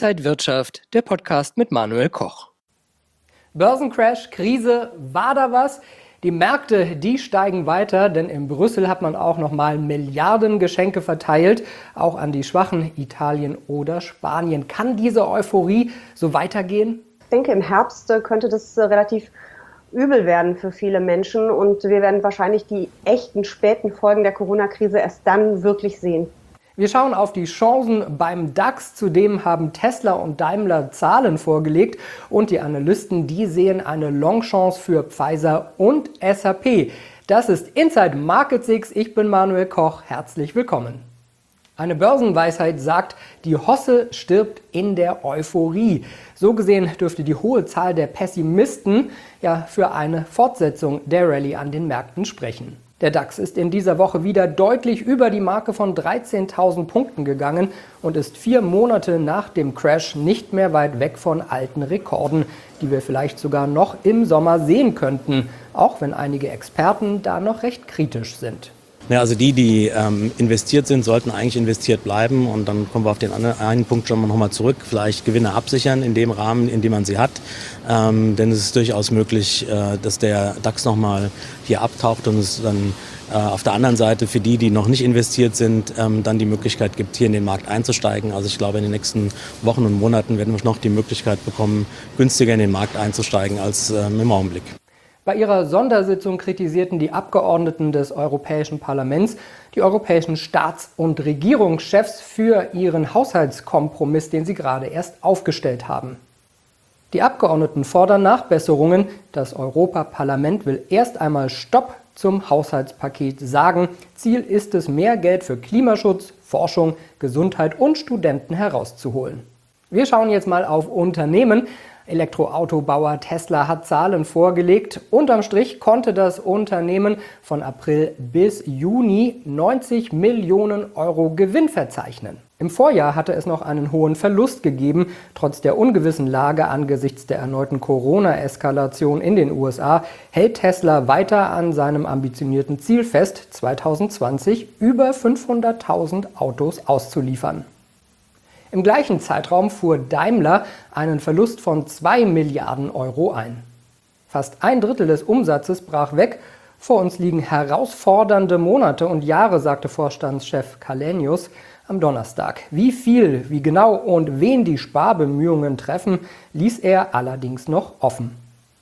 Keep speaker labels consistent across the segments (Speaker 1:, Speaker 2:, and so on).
Speaker 1: Inside Wirtschaft, der Podcast mit Manuel Koch.
Speaker 2: Börsencrash, Krise, war da was? Die Märkte, die steigen weiter, denn in Brüssel hat man auch nochmal Milliarden Geschenke verteilt, auch an die Schwachen Italien oder Spanien. Kann diese Euphorie so weitergehen?
Speaker 3: Ich denke, im Herbst könnte das relativ übel werden für viele Menschen und wir werden wahrscheinlich die echten späten Folgen der Corona-Krise erst dann wirklich sehen.
Speaker 2: Wir schauen auf die Chancen beim DAX. Zudem haben Tesla und Daimler Zahlen vorgelegt und die Analysten, die sehen eine Longchance für Pfizer und SAP. Das ist Inside Markets. Ich bin Manuel Koch. Herzlich willkommen. Eine Börsenweisheit sagt, die Hosse stirbt in der Euphorie. So gesehen dürfte die hohe Zahl der Pessimisten ja für eine Fortsetzung der Rallye an den Märkten sprechen. Der DAX ist in dieser Woche wieder deutlich über die Marke von 13.000 Punkten gegangen und ist 4 Monate nach dem Crash nicht mehr weit weg von alten Rekorden, die wir vielleicht sogar noch im Sommer sehen könnten, auch wenn einige Experten da noch recht kritisch sind.
Speaker 4: Ja, also die investiert sind, sollten eigentlich investiert bleiben und dann kommen wir auf den einen Punkt schon mal nochmal zurück, vielleicht Gewinne absichern in dem Rahmen, in dem man sie hat, denn es ist durchaus möglich, dass der DAX nochmal hier abtaucht und es dann auf der anderen Seite für die noch nicht investiert sind, dann die Möglichkeit gibt, hier in den Markt einzusteigen. Also ich glaube, in den nächsten Wochen und Monaten werden wir noch die Möglichkeit bekommen, günstiger in den Markt einzusteigen als im Augenblick.
Speaker 2: Bei ihrer Sondersitzung kritisierten die Abgeordneten des Europäischen Parlaments die europäischen Staats- und Regierungschefs für ihren Haushaltskompromiss, den sie gerade erst aufgestellt haben. Die Abgeordneten fordern Nachbesserungen. Das Europaparlament will erst einmal Stopp zum Haushaltspaket sagen. Ziel ist es, mehr Geld für Klimaschutz, Forschung, Gesundheit und Studenten herauszuholen. Wir schauen jetzt mal auf Unternehmen. Elektroautobauer Tesla hat Zahlen vorgelegt. Unterm Strich konnte das Unternehmen von April bis Juni 90 Millionen Euro Gewinn verzeichnen. Im Vorjahr hatte es noch einen hohen Verlust gegeben. Trotz der ungewissen Lage angesichts der erneuten Corona-Eskalation in den USA hält Tesla weiter an seinem ambitionierten Ziel fest, 2020 über 500.000 Autos auszuliefern. Im gleichen Zeitraum fuhr Daimler einen Verlust von 2 Milliarden Euro ein. Fast ein Drittel des Umsatzes brach weg. Vor uns liegen herausfordernde Monate und Jahre, sagte Vorstandschef Källenius am Donnerstag. Wie viel, wie genau und wen die Sparbemühungen treffen, ließ er allerdings noch offen.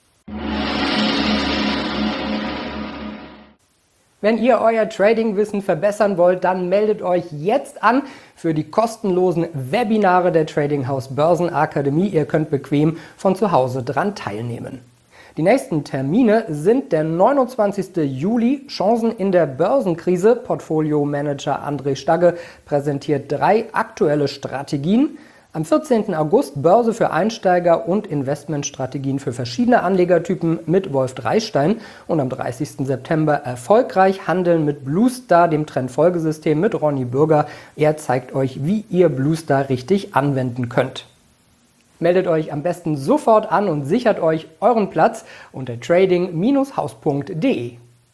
Speaker 2: Wenn ihr euer Trading-Wissen verbessern wollt, dann meldet euch jetzt an für die kostenlosen Webinare der Trading House Börsenakademie. Ihr könnt bequem von zu Hause dran teilnehmen. Die nächsten Termine sind der 29. Juli, Chancen in der Börsenkrise. Portfolio-Manager André Stagge präsentiert 3 aktuelle Strategien. Am 14. August Börse für Einsteiger und Investmentstrategien für verschiedene Anlegertypen mit Wolf Dreistein und am 30. September erfolgreich handeln mit Bluestar, dem Trendfolgesystem mit Ronny Bürger. Er zeigt euch, wie ihr Bluestar richtig anwenden könnt. Meldet euch am besten sofort an und sichert euch euren Platz unter trading-haus.de.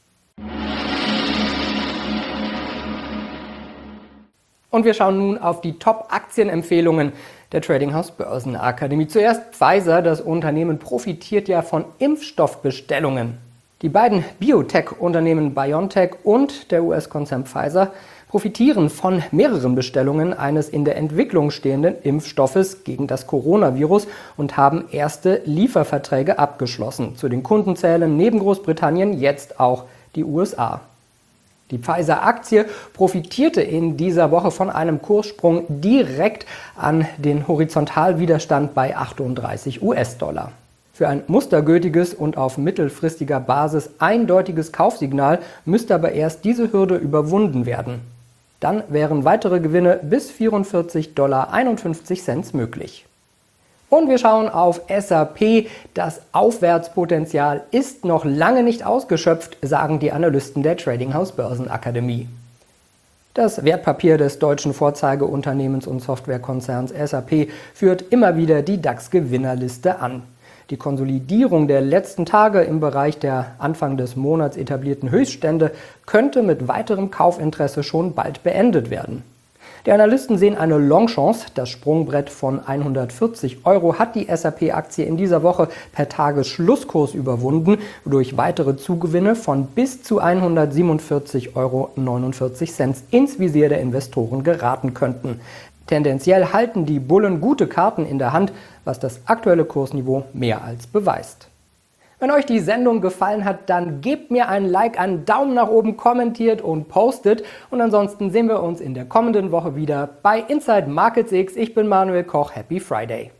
Speaker 2: Und wir schauen nun auf die Top-Aktienempfehlungen der Trading House Börsenakademie. Zuerst Pfizer. Das Unternehmen profitiert ja von Impfstoffbestellungen. Die beiden Biotech-Unternehmen BioNTech und der US-Konzern Pfizer profitieren von mehreren Bestellungen eines in der Entwicklung stehenden Impfstoffes gegen das Coronavirus und haben erste Lieferverträge abgeschlossen. Zu den Kunden zählen neben Großbritannien jetzt auch die USA. Die Pfizer-Aktie profitierte in dieser Woche von einem Kurssprung direkt an den Horizontalwiderstand bei 38 US-Dollar. Für ein mustergültiges und auf mittelfristiger Basis eindeutiges Kaufsignal müsste aber erst diese Hürde überwunden werden. Dann wären weitere Gewinne bis 44,51 Dollar möglich. Und wir schauen auf SAP. Das Aufwärtspotenzial ist noch lange nicht ausgeschöpft, sagen die Analysten der Trading House Börsenakademie. Das Wertpapier des deutschen Vorzeigeunternehmens und Softwarekonzerns SAP führt immer wieder die DAX-Gewinnerliste an. Die Konsolidierung der letzten Tage im Bereich der Anfang des Monats etablierten Höchststände könnte mit weiterem Kaufinteresse schon bald beendet werden. Die Analysten sehen eine Longchance. Das Sprungbrett von 140 € hat die SAP-Aktie in dieser Woche per Tagesschlusskurs überwunden, wodurch weitere Zugewinne von bis zu 147,49 € ins Visier der Investoren geraten könnten. Tendenziell halten die Bullen gute Karten in der Hand, was das aktuelle Kursniveau mehr als beweist. Wenn euch die Sendung gefallen hat, dann gebt mir ein Like, einen Daumen nach oben, kommentiert und postet. Und ansonsten sehen wir uns in der kommenden Woche wieder bei Inside Markets X. Ich bin Manuel Koch. Happy Friday!